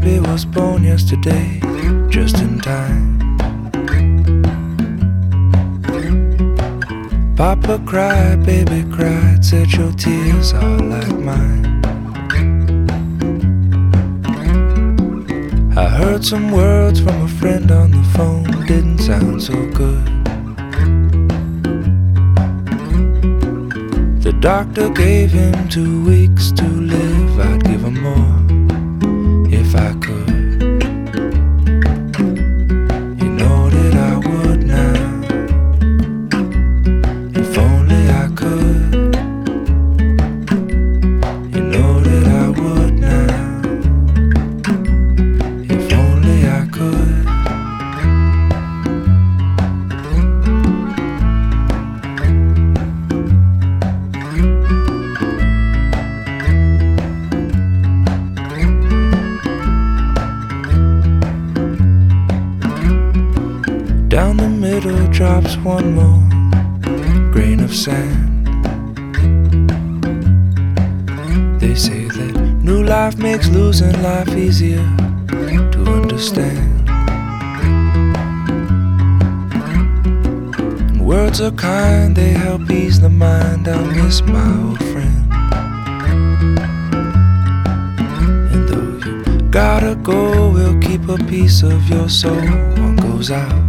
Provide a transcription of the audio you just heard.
baby was born yesterday, just in time. Papa cried, baby cried, said your tears are like mine. I heard some words from a friend on the phone, didn't sound so good. The doctor gave him 2 weeks to live, I'd give him more if I could. You know that I would now, if only I could. You know that I would now, if only I could. Down the middle drops one more grain of sand. They say that new life makes losing life easier to understand. And words are kind, they help ease the mind. I miss my old friend. And though you gotta go, we'll keep a piece of your soul. One goes out